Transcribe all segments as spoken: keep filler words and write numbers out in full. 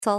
Sol.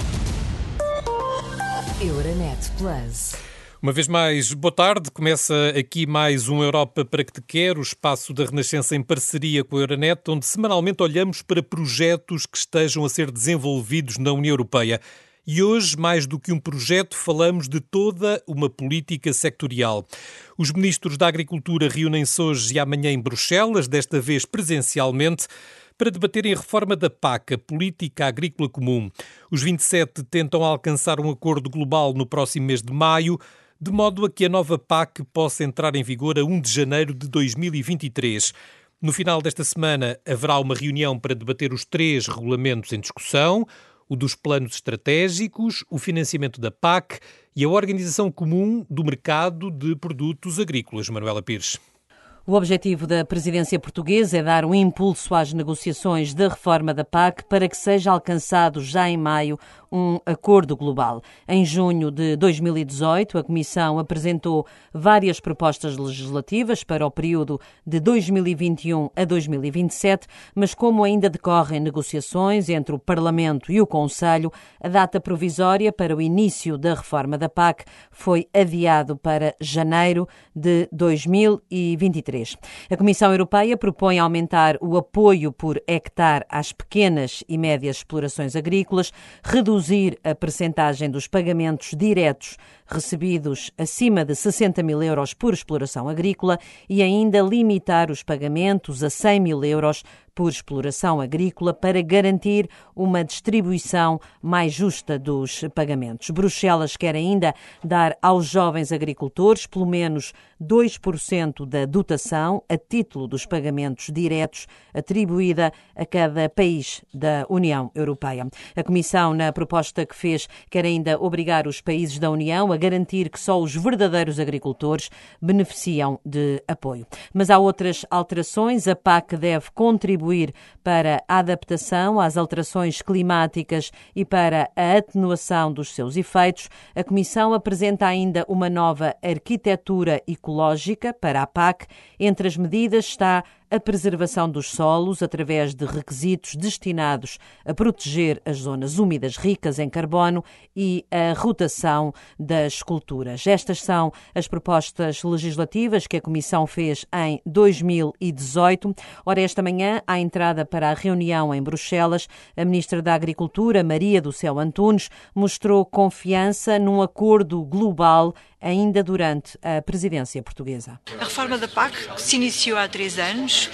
Euronet Plus. Uma vez mais, boa tarde. Começa aqui mais um Europa para que te quer, o espaço da Renascença em parceria com a Euronet, onde semanalmente olhamos para projetos que estejam a ser desenvolvidos na União Europeia. E hoje, mais do que um projeto, falamos de toda uma política sectorial. Os ministros da Agricultura reúnem-se hoje e amanhã em Bruxelas, desta vez presencialmente, para debaterem a reforma da P A C, a Política Agrícola Comum. Os vinte e sete tentam alcançar um acordo global no próximo mês de maio, de modo a que a nova P A C possa entrar em vigor a primeiro de janeiro de dois mil e vinte e três. No final desta semana haverá uma reunião para debater os três regulamentos em discussão, o dos planos estratégicos, o financiamento da P A C e a organização comum do mercado de produtos agrícolas. Manuela Pires. O objetivo da presidência portuguesa é dar um impulso às negociações da reforma da P A C para que seja alcançado já em maio um acordo global. Em junho de dois mil e dezoito, a Comissão apresentou várias propostas legislativas para o período de dois mil e vinte e um a dois mil e vinte e sete, mas como ainda decorrem negociações entre o Parlamento e o Conselho, a data provisória para o início da reforma da P A C foi adiado para janeiro de dois mil e vinte e três. A Comissão Europeia propõe aumentar o apoio por hectare às pequenas e médias explorações agrícolas, reduzir a percentagem dos pagamentos diretos recebidos acima de sessenta mil euros por exploração agrícola e ainda limitar os pagamentos a cem mil euros por exploração agrícola para garantir uma distribuição mais justa dos pagamentos. Bruxelas quer ainda dar aos jovens agricultores pelo menos dois por cento da dotação a título dos pagamentos diretos atribuída a cada país da União Europeia. A Comissão, na proposta que fez, quer ainda obrigar os países da União a garantir que só os verdadeiros agricultores beneficiam de apoio. Mas há outras alterações. A P A C deve contribuir para a adaptação às alterações climáticas e para a atenuação dos seus efeitos. A Comissão apresenta ainda uma nova arquitetura ecológica para a P A C. Entre as medidas está a preservação dos solos através de requisitos destinados a proteger as zonas úmidas ricas em carbono e a rotação das culturas. Estas são as propostas legislativas que a Comissão fez em dois mil e dezoito. Ora, esta manhã, à entrada para a reunião em Bruxelas, a Ministra da Agricultura, Maria do Céu Antunes, mostrou confiança num acordo global ainda durante a presidência portuguesa. A reforma da P A C, que se iniciou há três anos,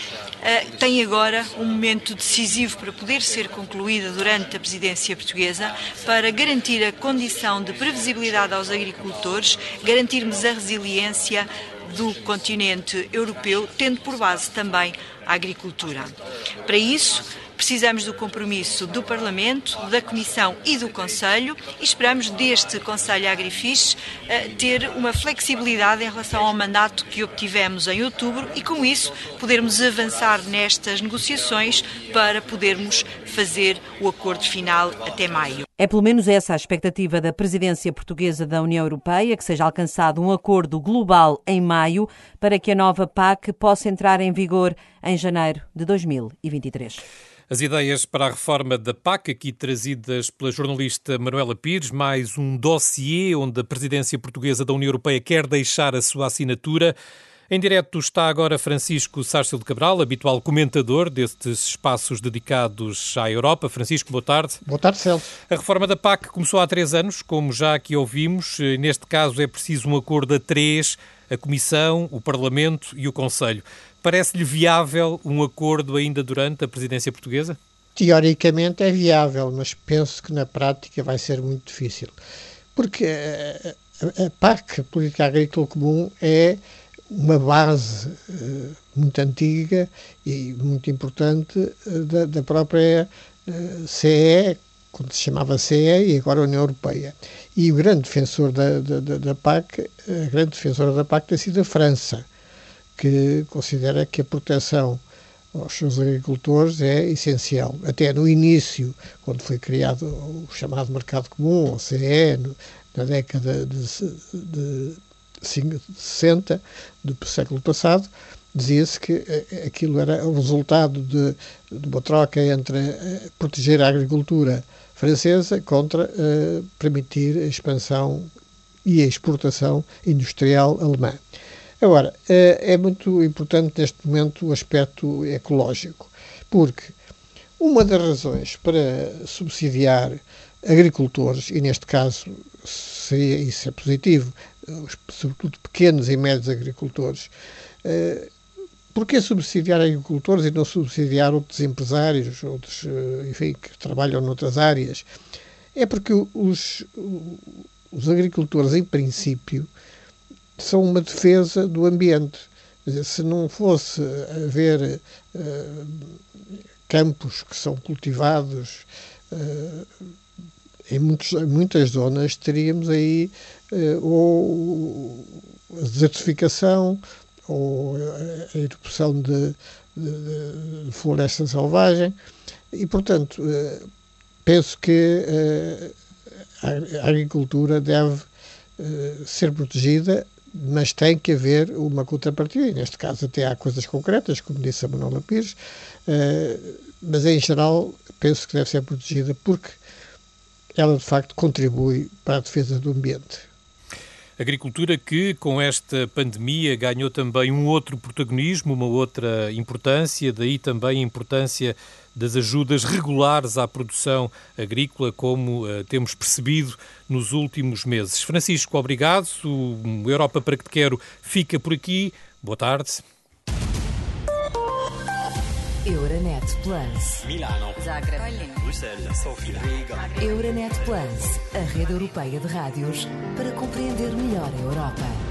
tem agora um momento decisivo para poder ser concluída durante a presidência portuguesa, para garantir a condição de previsibilidade aos agricultores, garantirmos a resiliência do continente europeu, tendo por base também a agricultura. Para isso, precisamos do compromisso do Parlamento, da Comissão e do Conselho e esperamos deste Conselho Agrifish ter uma flexibilidade em relação ao mandato que obtivemos em outubro e, com isso, podermos avançar nestas negociações para podermos fazer o acordo final até maio. É pelo menos essa a expectativa da presidência portuguesa da União Europeia, que seja alcançado um acordo global em maio para que a nova P A C possa entrar em vigor em janeiro de dois mil e vinte e três. As ideias para a reforma da P A C, aqui trazidas pela jornalista Manuela Pires, mais um dossiê onde a presidência portuguesa da União Europeia quer deixar a sua assinatura. Em direto está agora Francisco Sárcio de Cabral, habitual comentador destes espaços dedicados à Europa. Francisco, boa tarde. Boa tarde, Celso. A reforma da P A C começou há três anos, como já aqui ouvimos. Neste caso é preciso um acordo a três, a Comissão, o Parlamento e o Conselho. Parece-lhe viável um acordo ainda durante a presidência portuguesa? Teoricamente é viável, mas penso que na prática vai ser muito difícil. Porque a, a P A C, a Política Agrícola Comum, é uma base uh, muito antiga e muito importante uh, da, da própria uh, C E, quando se chamava C E e agora União Europeia. E o grande defensor da, da, da P A C, a grande defensora da P A C tem sido a França, que considera que a proteção aos seus agricultores é essencial. Até no início, quando foi criado o chamado Mercado Comum, ou C E, no, na década de, de sessenta do século passado, dizia-se que aquilo era o resultado de, de uma troca entre proteger a agricultura francesa contra uh, permitir a expansão e a exportação industrial alemã. Agora, uh, é muito importante neste momento o aspecto ecológico, porque uma das razões para subsidiar agricultores, e neste caso seria, isso é positivo, sobretudo pequenos e médios agricultores, uh, porquê subsidiar agricultores e não subsidiar outros empresários, outros, enfim, que trabalham noutras áreas? É porque os, os agricultores, em princípio, são uma defesa do ambiente. Quer dizer, se não fosse haver uh, campos que são cultivados uh, em, muitos, em muitas zonas, teríamos aí uh, ou a desertificação, ou a erupção de, de, de floresta selvagem, e, portanto, penso que a agricultura deve ser protegida, mas tem que haver uma contrapartida, e neste caso até há coisas concretas, como disse a Manuela Pires, mas em geral penso que deve ser protegida porque ela de facto contribui para a defesa do ambiente. Agricultura que, com esta pandemia, ganhou também um outro protagonismo, uma outra importância, daí também a importância das ajudas regulares à produção agrícola, como uh, temos percebido nos últimos meses. Francisco, obrigado. O Europa para que te quero fica por aqui. Boa tarde. Euronet Plus. Milano. Zagreb. Bruxelas. Sofia. Euronet Plus, a rede europeia de rádios para compreender melhor a Europa.